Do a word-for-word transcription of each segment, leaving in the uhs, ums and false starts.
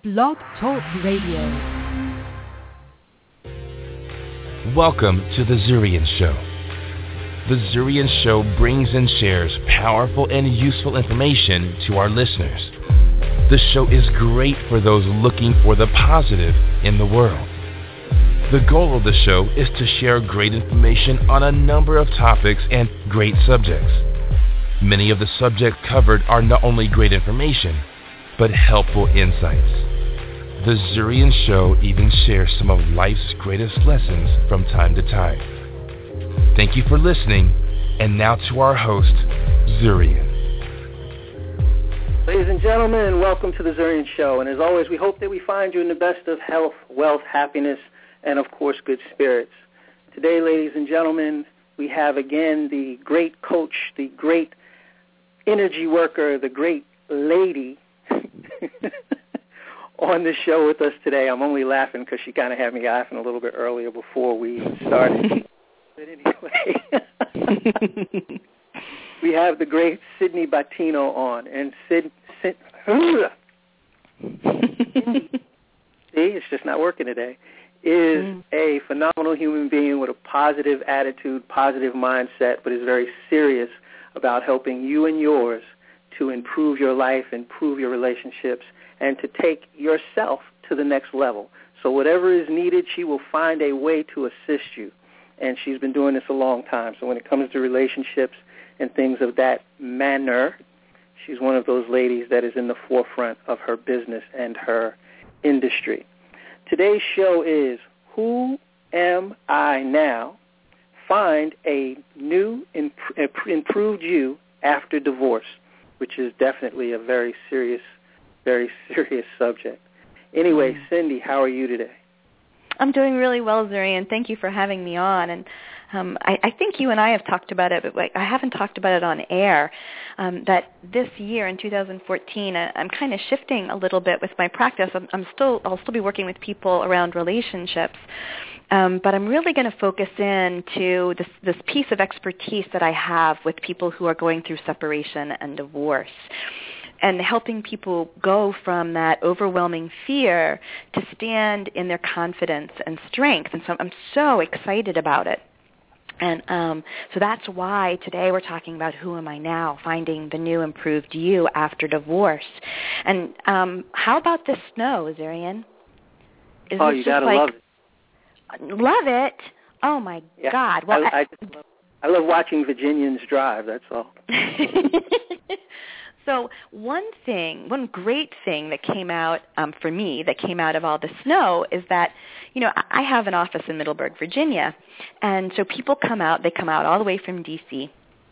Blog Talk Radio. Welcome to The Zurian Show. The Zurian Show brings and shares powerful and useful information to our listeners. The show is great for those looking for the positive in the world. The goal of the show is to share great information on a number of topics and great subjects. Many of the subjects covered are not only great information, but helpful insights. The Zurian Show even shares some of life's greatest lessons from time to time. Thank you for listening, and now to our host, Zurian. Ladies and gentlemen, welcome to the Zurian Show. And as always, we hope that we find you in the best of health, wealth, happiness, and of course, good spirits. Today, ladies and gentlemen, we have again the great coach, the great energy worker, the great lady on the show with us today. I'm only laughing because she kind of had me laughing a little bit earlier before we started. But anyway, we have the great Sydney Bottino on. And Sid, Sid see, it's just not working today, is mm. a phenomenal human being with a positive attitude, positive mindset, but is very serious about helping you and yours to improve your life, improve your relationships, and to take yourself to the next level. So whatever is needed, she will find a way to assist you. And she's been doing this a long time. So when it comes to relationships and things of that manner, she's one of those ladies that is in the forefront of her business and her industry. Today's show is Who Am I Now? Find a new, imp- improved you after divorce, which is definitely a very serious, very serious subject. Anyway, mm. Cindy, how are you today? I'm doing really well, Zurian. Thank you for having me on. And um, I, I think you and I have talked about it, but like, I haven't talked about it on air, um, that this year in two thousand fourteen, I, I'm kind of shifting a little bit with my practice. I'm, I'm still, I'll still be working with people around relationships, um, but I'm really going to focus in to this, this piece of expertise that I have with people who are going through separation and divorce, and helping people go from that overwhelming fear to stand in their confidence and strength. And so I'm so excited about it. And um, so that's why today we're talking about Who Am I Now? Finding the new improved you after divorce. And um, how about the snow, Zurian? Is oh, you got to like, love it. Love it? Oh, my yeah, God. Well, I, I, just love, I love watching Virginians drive, that's all. So one thing, one great thing that came out um, for me, that came out of all the snow is that, you know, I have an office in Middleburg, Virginia, and so people come out, they come out all the way from D C,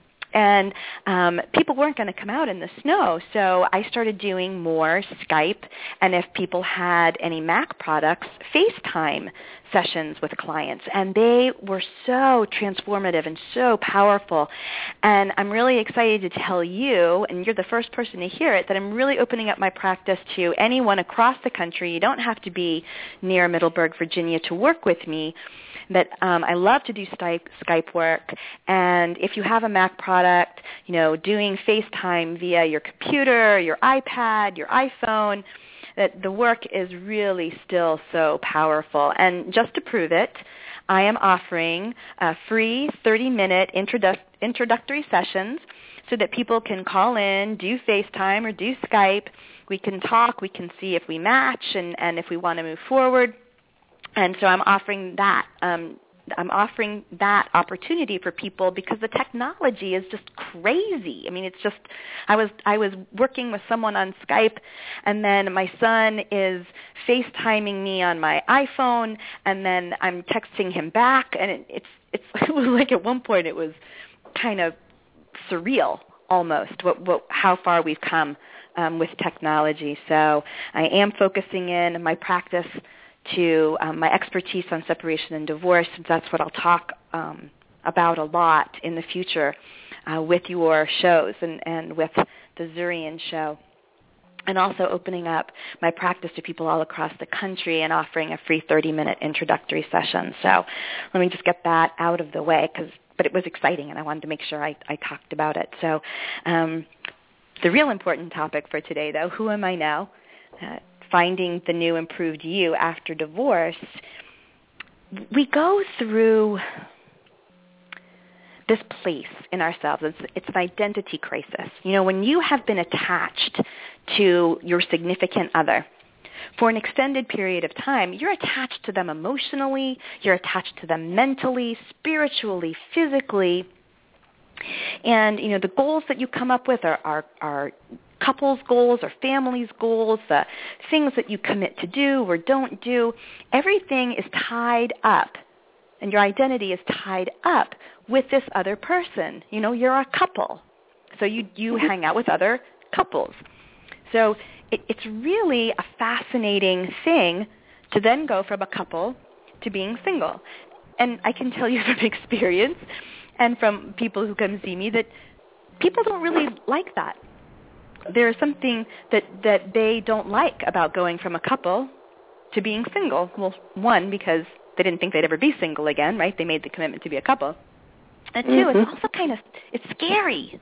and um, people weren't going to come out in the snow, so I started doing more Skype, and if people had any Mac products, FaceTime sessions with clients, and they were so transformative and so powerful. And I'm really excited to tell you, and you're the first person to hear it, that I'm really opening up my practice to anyone across the country. You don't have to be near Middleburg, Virginia to work with me. That um, I love to do Skype, Skype work, and if you have a Mac product, you know, doing FaceTime via your computer, your iPad, your iPhone, that the work is really still so powerful. And just to prove it, I am offering uh, free thirty-minute introdu- introductory sessions so that people can call in, do FaceTime or do Skype. We can talk, we can see if we match and, and if we want to move forward. And so I'm offering that. Um, I'm offering that opportunity for people because the technology is just crazy. I mean, it's just, I was I was working with someone on Skype, and then my son is FaceTiming me on my iPhone, and then I'm texting him back, and it, it's it's it was like at one point it was kind of surreal almost what, what how far we've come um, with technology. So I am focusing in my practice to um, my expertise on separation and divorce, since that's what I'll talk um, about a lot in the future uh, with your shows and, and with the Zurian Show. And also opening up my practice to people all across the country and offering a free thirty-minute introductory session. So let me just get that out of the way, because but it was exciting, and I wanted to make sure I, I talked about it. So um, the real important topic for today, though, who am I now? Uh, finding the new improved you after divorce, we go through this place in ourselves. It's, it's an identity crisis. You know, when you have been attached to your significant other for an extended period of time, you're attached to them emotionally, you're attached to them mentally, spiritually, physically. And, you know, the goals that you come up with are, are, are couples' goals or families' goals, the things that you commit to do or don't do. Everything is tied up, and your identity is tied up with this other person. You know, you're a couple, so you, you hang out with other couples. So it, it's really a fascinating thing to then go from a couple to being single. And I can tell you from experience and from people who come see me that people don't really like that. There's something that, that they don't like about going from a couple to being single. Well, one, because they didn't think they'd ever be single again, right? They made the commitment to be a couple. And two, mm-hmm. it's also kind of, it's scary.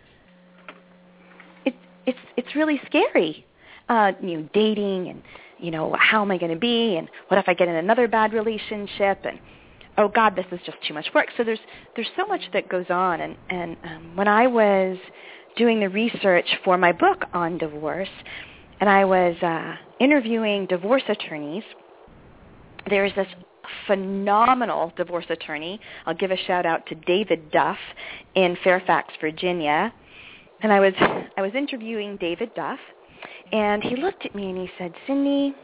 It, it's it's really scary, uh, you know, dating and, you know, how am I going to be, and what if I get in another bad relationship, and oh God, this is just too much work. So there's there's so much that goes on. And, and um, when I was doing the research for my book on divorce, and I was uh, interviewing divorce attorneys, there's this phenomenal divorce attorney. I'll give a shout out to David Duff in Fairfax, Virginia. And I was I was interviewing David Duff, and he looked at me and he said, Cindy,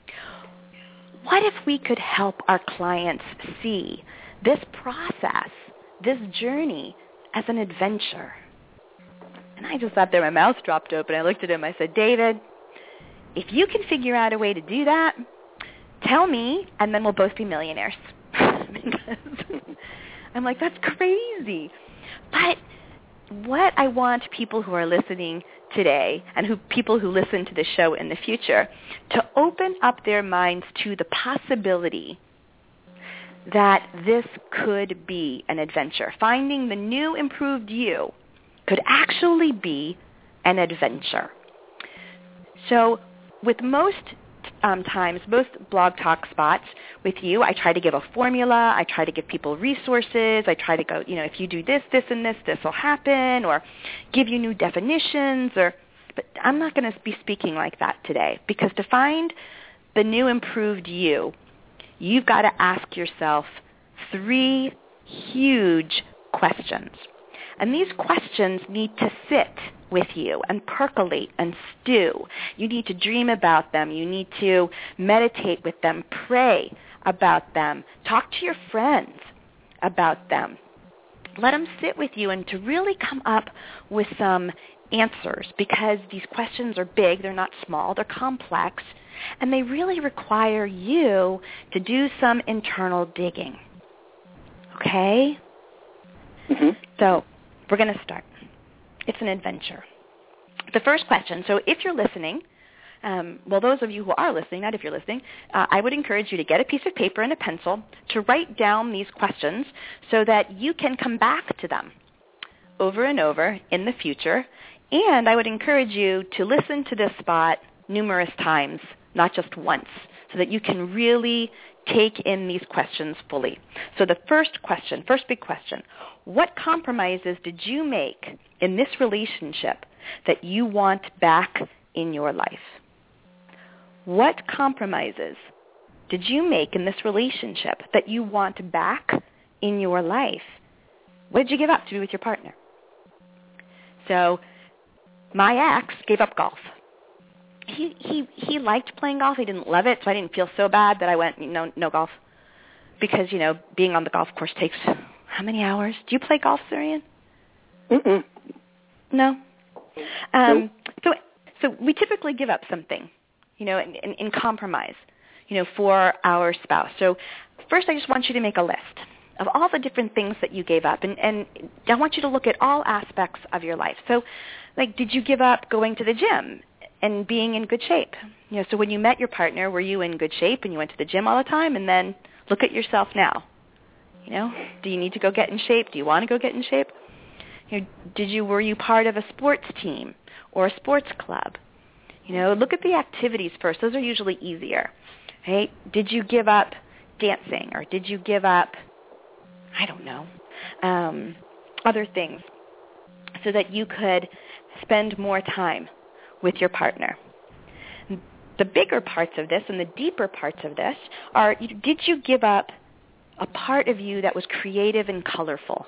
what if we could help our clients see this process, this journey, as an adventure? And I just sat there, my mouth dropped open. I looked at him, I said, David, if you can figure out a way to do that, tell me, and then we'll both be millionaires. Because I'm like, that's crazy. But what I want people who are listening today, and who people who listen to the show in the future, to open up their minds to the possibility that this could be an adventure. Finding the new improved you could actually be an adventure. So with most um, times, most blog talk spots with you, I try to give a formula. I try to give people resources. I try to go, you know, if you do this, this, and this, this will happen, or give you new definitions. Or, but I'm not going to be speaking like that today, because to find the new improved you, you've got to ask yourself three huge questions. And these questions need to sit with you and percolate and stew. You need to dream about them. You need to meditate with them, pray about them, talk to your friends about them. Let them sit with you and to really come up with some answers, because these questions are big, they're not small, they're complex, and they really require you to do some internal digging. Okay? Mm-hmm. So we're going to start. It's an adventure. The first question, so if you're listening, um, well, those of you who are listening, not if you're listening, uh, I would encourage you to get a piece of paper and a pencil to write down these questions so that you can come back to them over and over in the future. And I would encourage you to listen to this spot numerous times, not just once, so that you can really take in these questions fully. So the first question, first big question, what compromises did you make in this relationship that you want back in your life? What compromises did you make in this relationship that you want back in your life? What did you give up to be with your partner? So my ex gave up golf. He he he liked playing golf. He didn't love it, so I didn't feel so bad that I went, you know, no golf. Because, you know, being on the golf course takes how many hours? Do you play golf, Surian? Mm-mm. No? Um, so so we typically give up something, you know, in, in, in compromise, you know, for our spouse. So first I just want you to make a list of all the different things that you gave up. And, and I want you to look at all aspects of your life. So, like, did you give up going to the gym and being in good shape? You know, so when you met your partner, were you in good shape and you went to the gym all the time? And then look at yourself now. You know, do you need to go get in shape? Do you want to go get in shape? You know, did you were you part of a sports team or a sports club? You know, look at the activities first. Those are usually easier, right? Did you give up dancing, or did you give up, I don't know, um, other things so that you could spend more time with your partner? The bigger parts of this and the deeper parts of this are, did you give up a part of you that was creative and colorful?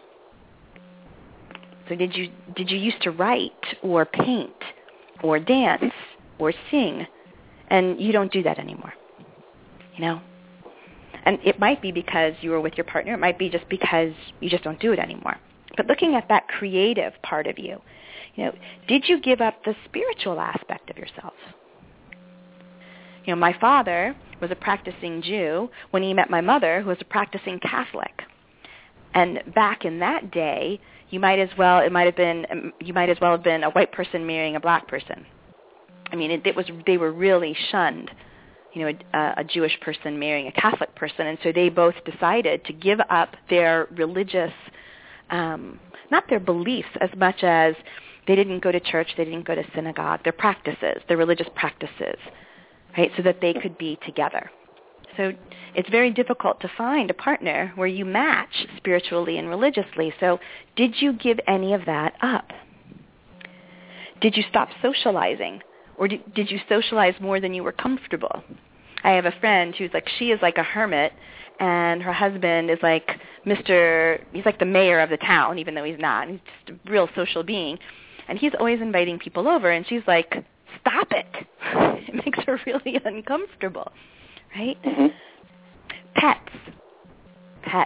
So did you did you used to write or paint or dance or sing, and you don't do that anymore, you know? And it might be because you were with your partner. It might be just because you just don't do it anymore. But looking at that creative part of you, you know, did you give up the spiritual aspect of yourself? You know, my father was a practicing Jew when he met my mother, who was a practicing Catholic. And back in that day, you might as well it might have been you might as well have been a white person marrying a black person. I mean, it, it was they were really shunned, you know, a, a Jewish person marrying a Catholic person, and so they both decided to give up their religious, um, not their beliefs as much as they didn't go to church, they didn't go to synagogue, their practices, their religious practices, right, so that they could be together. So it's very difficult to find a partner where you match spiritually and religiously. So did you give any of that up? Did you stop socializing? Or did, did you socialize more than you were comfortable? I have a friend who's like, she is like a hermit, and her husband is like Mister, he's like the mayor of the town, even though he's not. He's just a real social being. And he's always inviting people over, and she's like, stop it. It makes her really uncomfortable, right? Mm-hmm. Pets. Pets.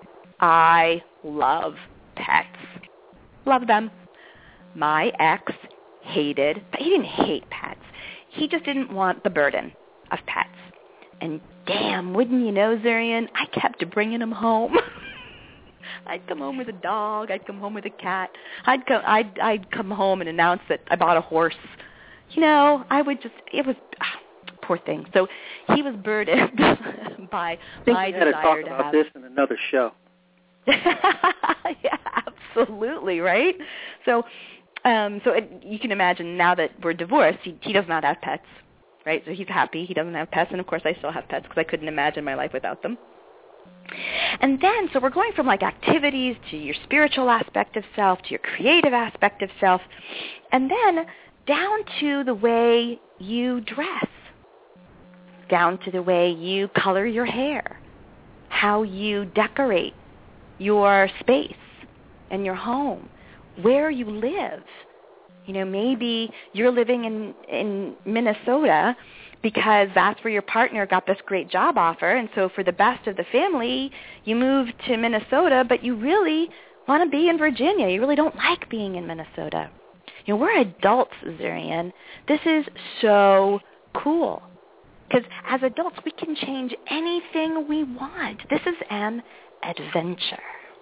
I love pets. Love them. My ex hated, he didn't hate pets. He just didn't want the burden of pets. And damn, wouldn't you know, Zurian, I kept bringing him home. I'd come home with a dog. I'd come home with a cat. I'd come, I'd, I'd come home and announce that I bought a horse. You know, I would just, it was, ah, poor thing. So he was burdened by my I think we had to desire talk to about have. this in another show. Yeah, absolutely, right? So, um, so it, you can imagine now that we're divorced, he, he does not have pets, right? So he's happy he doesn't have pets, and of course I still have pets because I couldn't imagine my life without them. And then, so we're going from like activities to your spiritual aspect of self, to your creative aspect of self, and then down to the way you dress, down to the way you color your hair, how you decorate your space and your home, where you live. You know, maybe you're living in, in Minnesota because that's where your partner got this great job offer, and so for the best of the family, you move to Minnesota, but you really want to be in Virginia. You really don't like being in Minnesota. You know, we're adults, Zurian. This is so cool. Because as adults, we can change anything we want. This is an adventure.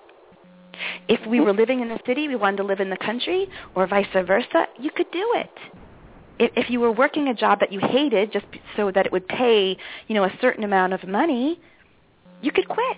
If we were living in the city, we wanted to live in the country, or vice versa, you could do it. If, if you were working a job that you hated just so that it would pay, you know, a certain amount of money, you could quit.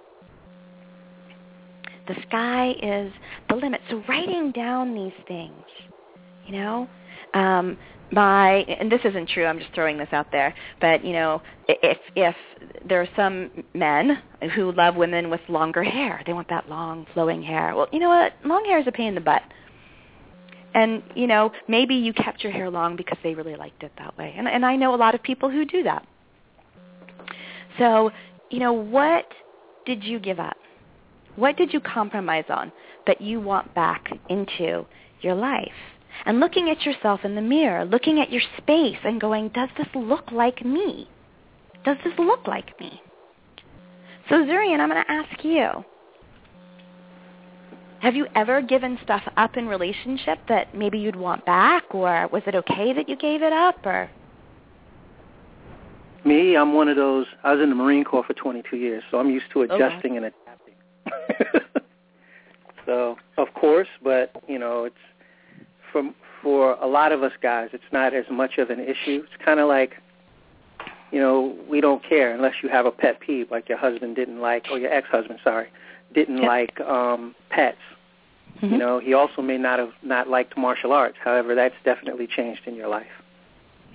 The sky is the limit. So writing down these things, you know, um, my, and this isn't true, I'm just throwing this out there, but, you know, if if there are some men who love women with longer hair, they want that long, flowing hair. Well, you know what? Long hair is a pain in the butt. And, you know, maybe you kept your hair long because they really liked it that way. And, and I know a lot of people who do that. So, you know, what did you give up? What did you compromise on that you want back into your life? And looking at yourself in the mirror, looking at your space and going, does this look like me? Does this look like me? So, Zurian, I'm going to ask you, have you ever given stuff up in relationship that maybe you'd want back, or was it okay that you gave it up? Or Me, I'm one of those, I was in the Marine Corps for twenty-two years, so I'm used to adjusting okay. and adapting. So, of course, but, you know, it's for, for a lot of us guys, it's not as much of an issue. It's kind of like, you know, we don't care unless you have a pet peeve, like your husband didn't like, or your ex-husband, sorry, didn't yep. like um, pets. Mm-hmm. You know, he also may not have not liked martial arts. However, that's definitely changed in your life.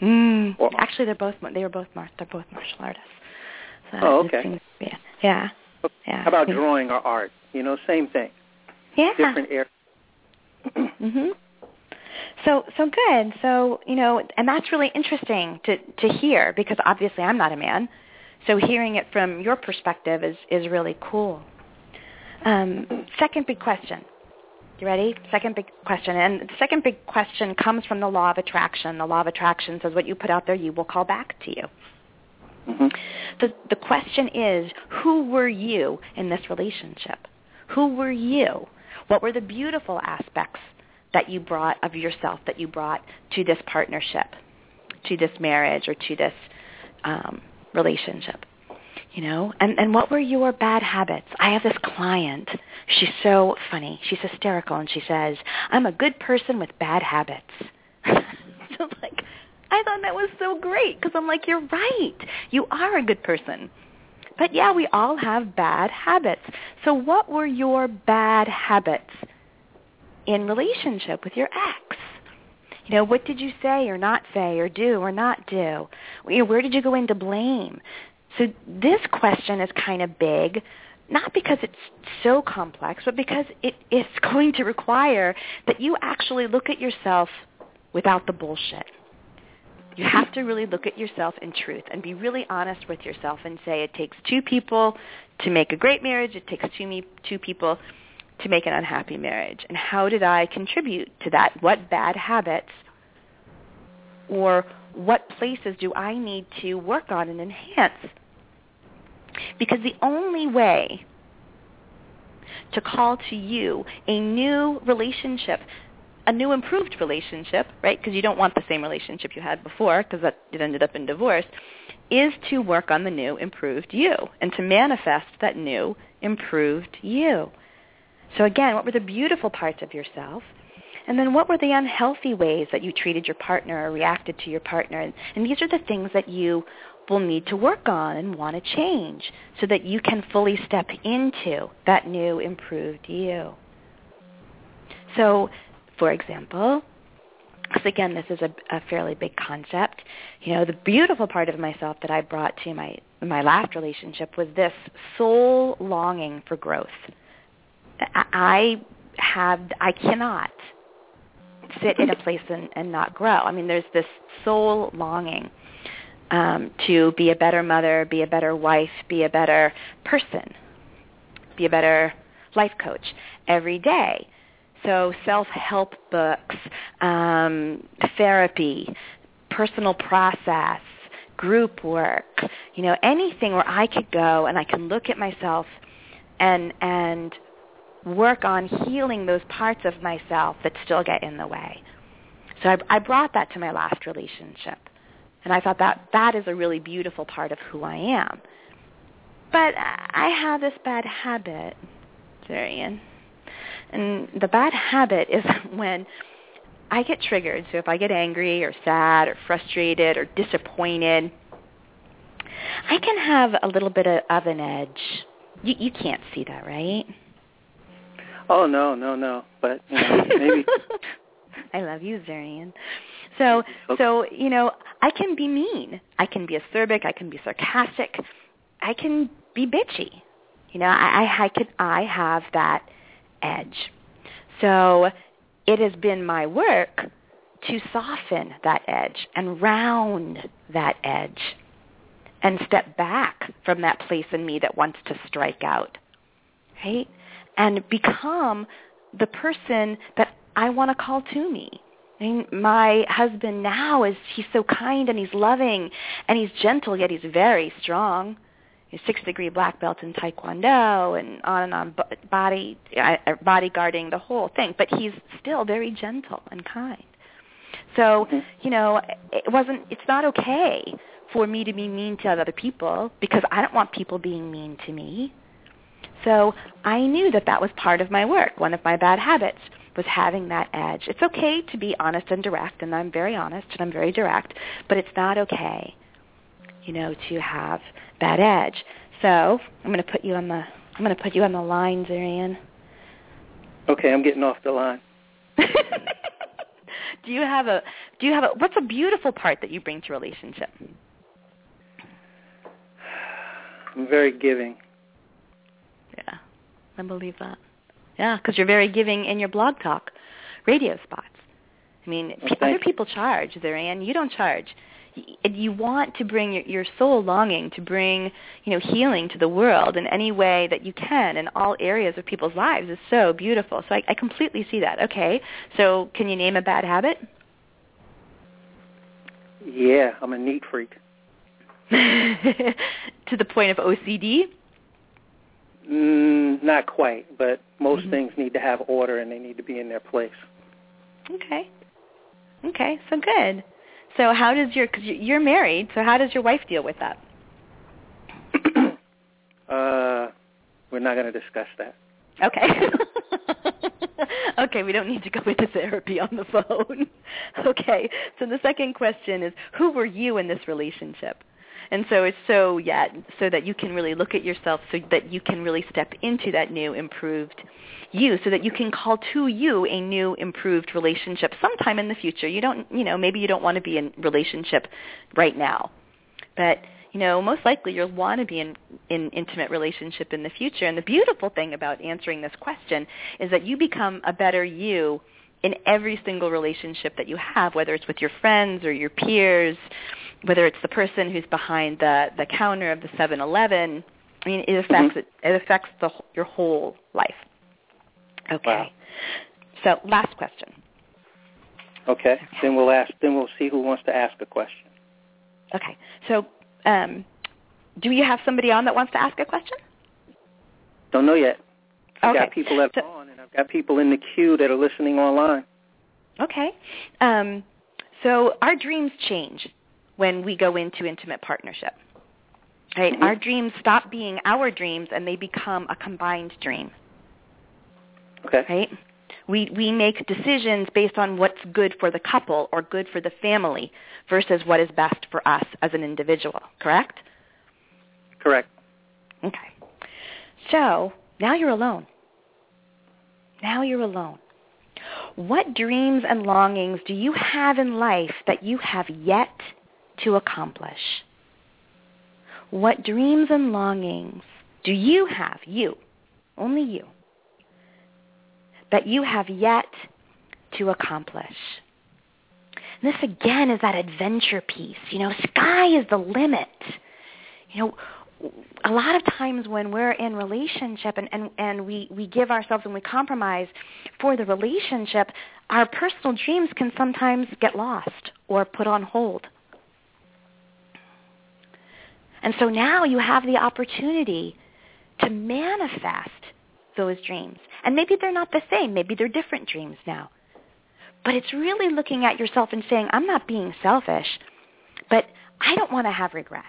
Mm. Or, Actually, they're both they were both mar- they're both martial artists. So oh, okay. Seems, yeah. yeah. Yeah. How about drawing or art? You know, same thing. Yeah. Different areas. Mhm. So so good. So, you know, and that's really interesting to to hear, because obviously I'm not a man. So hearing it from your perspective is is really cool. Um, second big question. You ready? Second big question. And the second big question comes from the law of attraction. The law of attraction says what you put out there, you will call back to you. Mm-hmm. The, the question is, who were you in this relationship? Who were you? What were the beautiful aspects that you brought of yourself, that you brought to this partnership, to this marriage, or to this um, relationship? You know, and, and what were your bad habits? I have this client. She's so funny. She's hysterical, and she says, I'm a good person with bad habits. So, like, I thought that was so great, because I'm like, you're right. You are a good person. But, yeah, we all have bad habits. So what were your bad habits in relationship with your ex? You know, what did you say or not say or do or not do? You know, where did you go into blame? So this question is kind of big, not because it's so complex, but because it is going to require that you actually look at yourself without the bullshit. You have to really look at yourself in truth and be really honest with yourself and say it takes two people to make a great marriage. It takes two, me, two people to make an unhappy marriage. And how did I contribute to that? What bad habits or what places do I need to work on and enhance? Because the only way to call to you a new relationship, a new improved relationship, right, because you don't want the same relationship you had before, because that it ended up in divorce, is to work on the new improved you and to manifest that new improved you. So again, what were the beautiful parts of yourself? And then what were the unhealthy ways that you treated your partner or reacted to your partner? And, and these are the things that you will need to work on and want to change so that you can fully step into that new improved you. So, for example, because again, this is a, a fairly big concept, you know, the beautiful part of myself that I brought to my, my last relationship was this soul longing for growth. I, I have, I cannot sit in a place and, and not grow. I mean, there's this soul longing um, to be a better mother, be a better wife, be a better person, be a better life coach every day. So self-help books, um, therapy, personal process, group work, you know, anything where I could go and I can look at myself and and work on healing those parts of myself that still get in the way. So I, I brought that to my last relationship. And I thought that that is a really beautiful part of who I am. But I have this bad habit, Zarian. And the bad habit is when I get triggered. So if I get angry or sad or frustrated or disappointed, I can have a little bit of, of an edge. You, you can't see that, right? Oh, no, no, no. But, you know, maybe. I love you, Zarian. So, okay. so you know, I can be mean. I can be acerbic. I can be sarcastic. I can be bitchy. You know, I, I, I could, I have that edge. So it has been my work to soften that edge and round that edge and step back from that place in me that wants to strike out, right? And become the person that I want to call to me. I mean, my husband now is, he's so kind and he's loving and he's gentle, yet he's very strong. He's six-degree black belt in Taekwondo and on and on, body, bodyguarding, the whole thing. But he's still very gentle and kind. So, you know, it wasn't, it's not okay for me to be mean to other people because I don't want people being mean to me. So I knew that that was part of my work. One of my bad habits was having that edge. It's okay to be honest and direct, and I'm very honest and I'm very direct, but it's not okay, you know, to have that edge. So I'm going to put you on the I'm going to put you on the line, Zarian. Okay, I'm getting off the line. do you have a do you have a what's a beautiful part that you bring to relationship? I'm very giving. Yeah, I believe that. Yeah, because you're very giving in your blog talk radio spots. I mean, well, other people charge, Zurian. You don't charge. You want to bring your, your soul longing to bring, you know, healing to the world in any way that you can in all areas of people's lives is so beautiful. So I, I completely see that. Okay, so can you name a bad habit? Yeah, I'm a neat freak. To the point of O C D? Mm, not quite, but most mm-hmm. things need to have order and they need to be in their place. Okay. Okay, so good. So how does your, because you're married, so how does your wife deal with that? uh, we're not going to discuss that. Okay. Okay, we don't need to go into therapy on the phone. Okay, so the second question is, who were you in this relationship? And so it's so, yeah, so that you can really look at yourself so that you can really step into that new, improved you, so that you can call to you a new, improved relationship sometime in the future. You don't, you know, maybe you don't want to be in relationship right now. But, you know, most likely you'll want to be in in intimate relationship in the future. And the beautiful thing about answering this question is that you become a better you in every single relationship that you have, whether it's with your friends or your peers, whether it's the person who's behind the, the counter of the seven eleven. I mean, it affects mm-hmm. it, it affects the, your whole life. Okay. Wow. So last question. Okay. okay. Then we'll ask. Then we'll see who wants to ask a question. Okay. So, um, do you have somebody on that wants to ask a question? Don't know yet. I've okay. got people that are so, on, and I've got people in the queue that are listening online. Okay. Um, so our dreams change when we go into intimate partnership. Right? Mm-hmm. Our dreams stop being our dreams, and they become a combined dream. Okay. Right? We we make decisions based on what's good for the couple or good for the family versus what is best for us as an individual, correct? Correct. Okay. So now you're alone. Now you're alone. What dreams and longings do you have in life that you have yet to accomplish? What dreams and longings do you have, you, only you, that you have yet to accomplish? And this, again, is that adventure piece. You know, sky is the limit. You know, a lot of times when we're in relationship and, and, and we, we give ourselves and we compromise for the relationship, our personal dreams can sometimes get lost or put on hold. And so now you have the opportunity to manifest those dreams. And maybe they're not the same. Maybe they're different dreams now. But it's really looking at yourself and saying, I'm not being selfish, but I don't want to have regrets.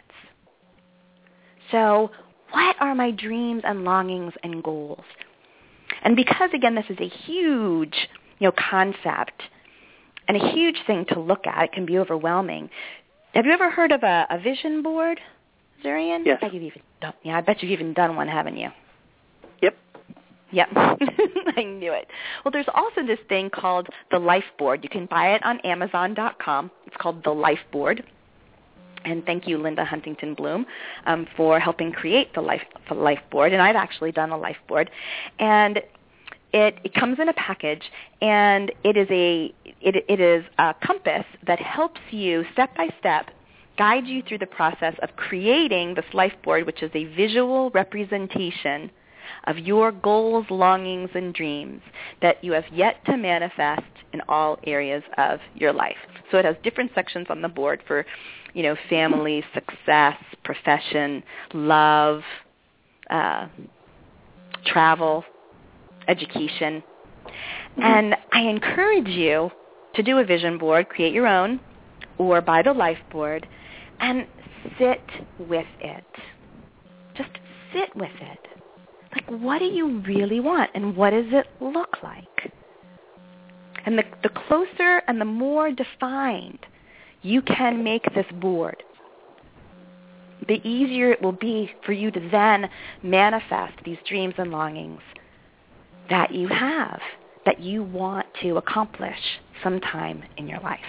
So what are my dreams and longings and goals? And because, again, this is a huge, you know, concept and a huge thing to look at, it can be overwhelming. Have you ever heard of a, a vision board, Zurian? Yes. I bet you've even done, yeah, I bet you've even done one, haven't you? Yep. Yep. I knew it. Well, there's also this thing called the Life Board. You can buy it on Amazon dot com. It's called the Life Board. And thank you, Linda Huntington Bloom, um, for helping create the Life, the Life Board. And I've actually done a Life Board. And it, it comes in a package, and it is a it, it is a compass that helps you step by step guide you through the process of creating this Life Board, which is a visual representation of your goals, longings, and dreams that you have yet to manifest in all areas of your life. So it has different sections on the board for, you know, family, success, profession, love, uh, travel, education. And I encourage you to do a vision board, create your own, or buy the Life Board, and sit with it. Just sit with it. Like, what do you really want, and what does it look like? And the, the closer and the more defined you can make this board, the easier it will be for you to then manifest these dreams and longings that you have. that you want to accomplish sometime in your life.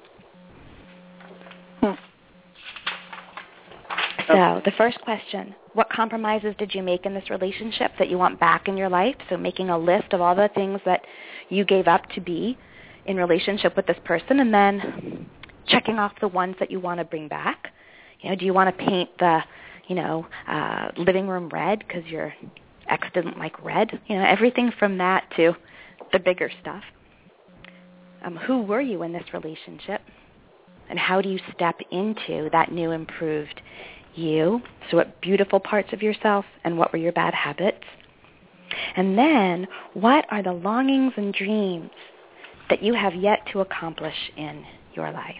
Hmm. So the first question, what compromises did you make in this relationship that you want back in your life? So making a list of all the things that you gave up to be in relationship with this person, and then checking off the ones that you want to bring back. You know, do you want to paint the, you know, uh, living room red because your ex didn't like red? You know, everything from that to the bigger stuff. Um, who were you in this relationship? And how do you step into that new improved you? So what beautiful parts of yourself and what were your bad habits? And then what are the longings and dreams that you have yet to accomplish in your life?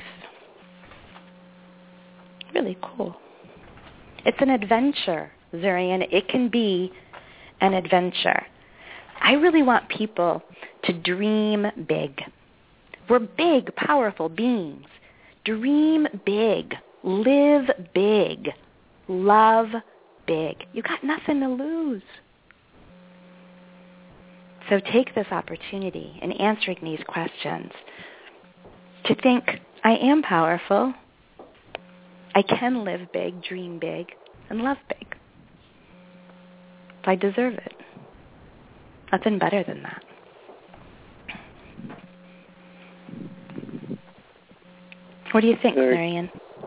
Really cool. It's an adventure, Zurian. It can be an adventure. I really want people to dream big. We're big, powerful beings. Dream big. Live big. Love big. You got nothing to lose. So take this opportunity in answering these questions to think, I am powerful. I can live big, dream big, and love big. I deserve it. Nothing better than that. What do you think, very, Marion?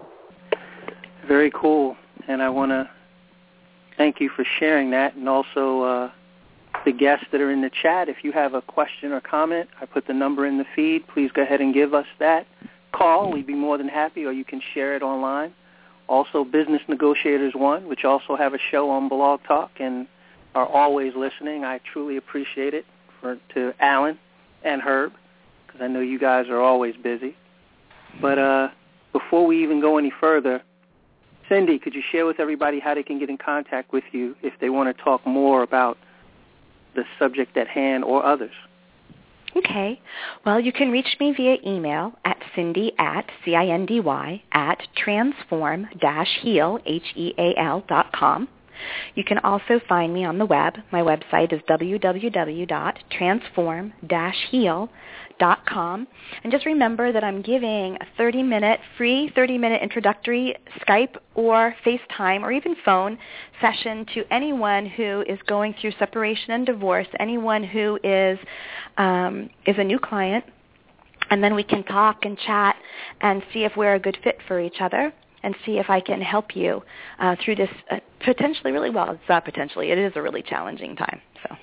Very cool. And I want to thank you for sharing that, and also uh, the guests that are in the chat. If you have a question or comment, I put the number in the feed. Please go ahead and give us that call. We'd be more than happy, or you can share it online. Also, Business Negotiators One, which also have a show on Blog Talk and are always listening. I truly appreciate it for to Alan and Herb, because I know you guys are always busy. But uh, before we even go any further, Cindy, could you share with everybody how they can get in contact with you if they want to talk more about the subject at hand or others? Okay. Well, you can reach me via email at Cindy at, C I N D Y, at transform dash heal, H E A L, dot com. You can also find me on the web. My website is w w w dot transform dash heal dot com. And just remember that I'm giving a thirty-minute, free thirty-minute introductory Skype or FaceTime or even phone session to anyone who is going through separation and divorce, anyone who is um, is a new client. And then we can talk and chat and see if we're a good fit for each other, and see if I can help you uh, through this uh, potentially really, well, it's not potentially, it is a really challenging time.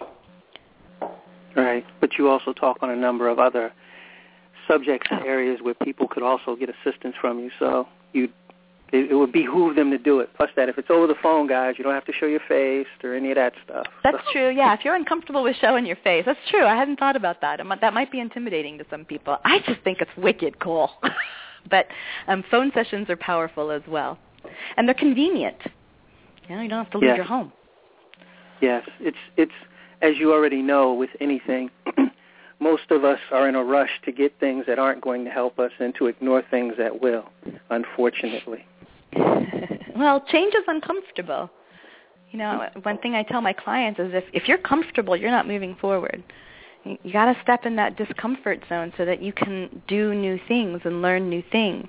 So. Right, but you also talk on a number of other subjects and areas where people could also get assistance from you, so you it, it would behoove them to do it. Plus that, if it's over the phone, guys, you don't have to show your face or any of that stuff. That's so. true, yeah. If you're uncomfortable with showing your face, that's true. I hadn't thought about that. That might be intimidating to some people. I just think it's wicked cool. But um, phone sessions are powerful as well. And they're convenient. You know, you don't have to leave yes. your home. Yes. It's, it's as you already know with anything, most of us are in a rush to get things that aren't going to help us and to ignore things that will, unfortunately. Well, change is uncomfortable. You know, one thing I tell my clients is if, if you're comfortable, you're not moving forward. You got to step in that discomfort zone so that you can do new things and learn new things.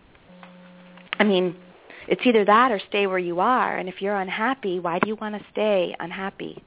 I mean, it's either that or stay where you are. And if you're unhappy, why do you want to stay unhappy?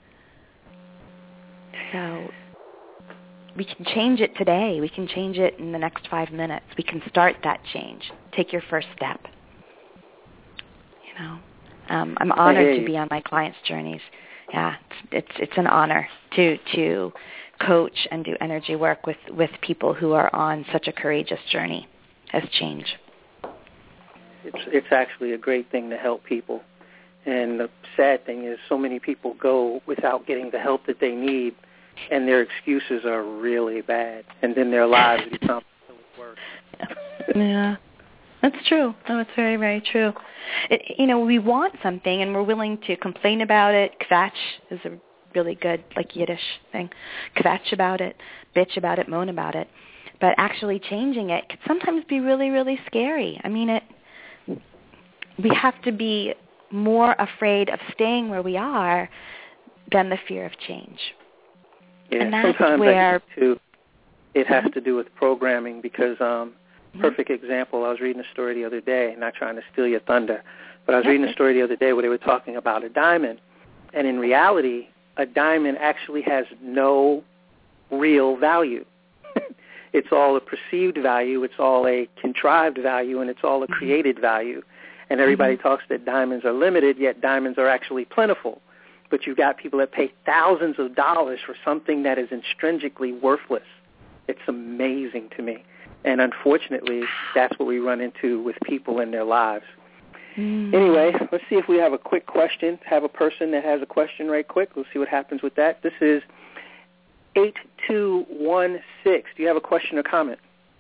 So we can change it today. We can change it in the next five minutes. We can start that change. Take your first step. You know, um, I'm honored to be on my clients' journeys. Yeah, it's it's, it's an honor to to. coach and do energy work with, with people who are on such a courageous journey as change. It's it's actually a great thing to help people. And the sad thing is so many people go without getting the help that they need, and their excuses are really bad. And then their lives become worse. Yeah, that's true. No, it's very, very true. It, you know, we want something, and we're willing to complain about it. Kvetch is a really good, like Yiddish thing. Kvetch about it, bitch about it, moan about it. But actually changing it can sometimes be really, really scary. I mean, it. We have to be more afraid of staying where we are than the fear of change. Yeah, and that's sometimes where I think too, it has to do with programming because, um, perfect example, I was reading a story the other day, not trying to steal your thunder, but I was reading a story the other day where they were talking about a diamond, and in reality, a diamond actually has no real value. It's all a perceived value, it's all a contrived value, and it's all a created value. And everybody mm-hmm. talks that diamonds are limited, yet diamonds are actually plentiful. But you've got people that pay thousands of dollars for something that is intrinsically worthless. It's amazing to me. And unfortunately, that's what we run into with people in their lives. Mm. Anyway, let's see if we have a quick question. Have a person that has a question right quick. We'll see what happens with that. This is eight two one six. Do you have a question or comment?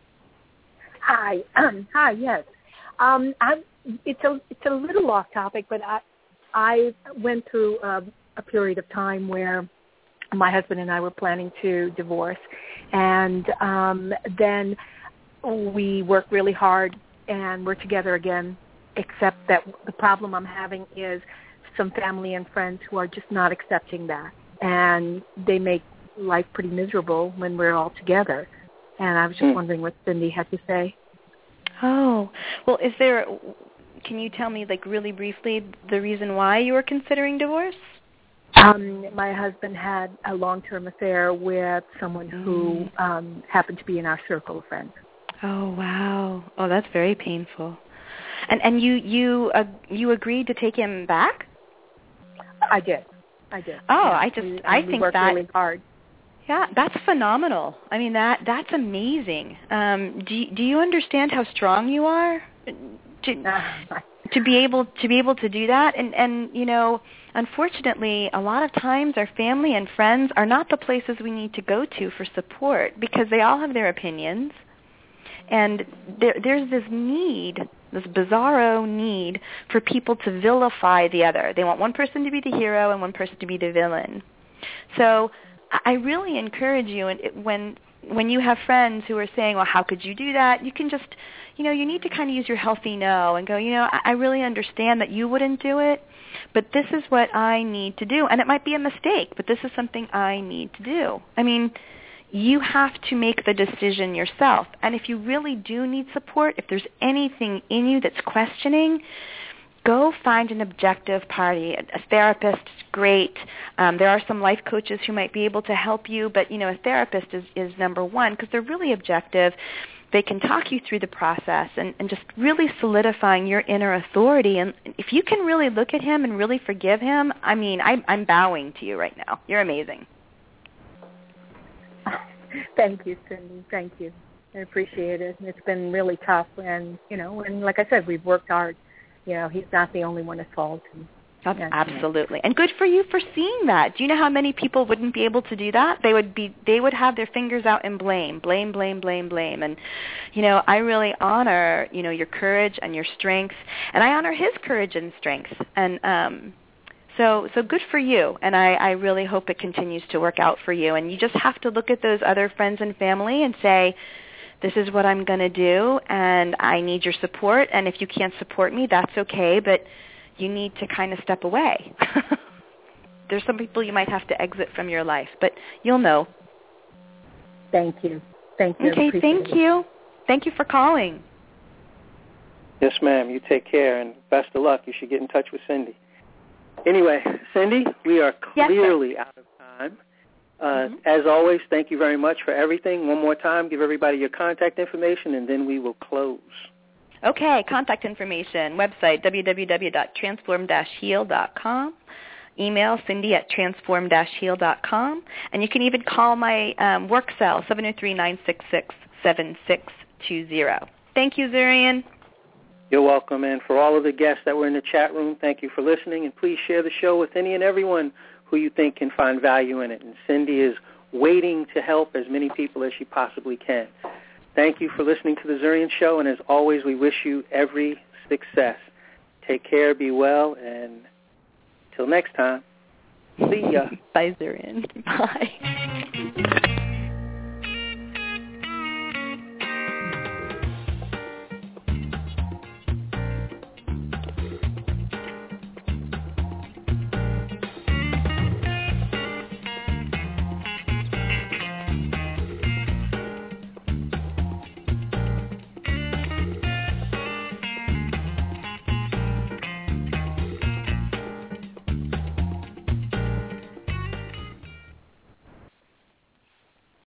Hi. Um, hi, yes. Um, I'm, it's, a, it's a little off topic, but I, I went through a, a period of time where my husband and I were planning to divorce. And um, then we worked really hard and we're together again, except that the problem I'm having is some family and friends who are just not accepting that. And they make life pretty miserable when we're all together. And I was just mm. wondering what Cindy had to say. Oh, well, is there, can you tell me, like, really briefly the reason why you were considering divorce? Um, my husband had a long-term affair with someone mm. who um, happened to be in our circle of friends. Oh, wow. Oh, that's very painful. And and you you uh, you agreed to take him back? I did. I did. Oh, yeah. I just we, I we think worked that really hard. Yeah, that's phenomenal. I mean, that that's amazing. Um, do you, do you understand how strong you are to to be able to be able to do that? And and you know, unfortunately, a lot of times our family and friends are not the places we need to go to for support because they all have their opinions, and there, there's this need, this bizarro need for people to vilify the other. They want one person to be the hero and one person to be the villain. So I really encourage you, and when when you have friends who are saying, well, how could you do that? You can just, you know, you need to kind of use your healthy no and go, you know, I, I really understand that you wouldn't do it, but this is what I need to do. And it might be a mistake, but this is something I need to do. I mean, you have to make the decision yourself. And if you really do need support, if there's anything in you that's questioning, go find an objective party. A therapist is great. Um, there are some life coaches who might be able to help you, but you know, a therapist is, is number one because they're really objective. They can talk you through the process and, and just really solidifying your inner authority. And if you can really look at him and really forgive him, I mean, I, I'm bowing to you right now. You're amazing. Thank you, Cindy. Thank you. I appreciate it. It's been really tough, and you know, and like I said, we've worked hard. You know, he's not the only one at fault. And, absolutely. And good for you for seeing that. Do you know how many people wouldn't be able to do that? They would be they would have their fingers out and blame, blame, blame, blame, blame. And you know, I really honor, you know, your courage and your strength, and I honor his courage and strength. And um so so good for you. And I, I really hope it continues to work out for you. And you just have to look at those other friends and family and say, this is what I'm going to do, and I need your support. And if you can't support me, that's okay, but you need to kind of step away. There's some people you might have to exit from your life, but you'll know. Thank you. Thank you. Okay, thank it. you. Thank you for calling. Yes, ma'am. You take care, and best of luck. You should get in touch with Cindy. Anyway, Cindy, we are clearly yes, out of time. Uh, mm-hmm. As always, thank you very much for everything. One more time, give everybody your contact information, and then we will close. Okay, contact information, website, w w w dot transform dash heal dot com, email Cindy at transform dash heal dot com, and you can even call my um, work cell, seven oh three, nine six six, seven six two zero. Thank you, Zurian. You're welcome, and for all of the guests that were in the chat room, thank you for listening, and please share the show with any and everyone who you think can find value in it. And Cindy is waiting to help as many people as she possibly can. Thank you for listening to The Zurian Show, and as always, we wish you every success. Take care, be well, and till next time, see ya. Bye, Zurian. Bye.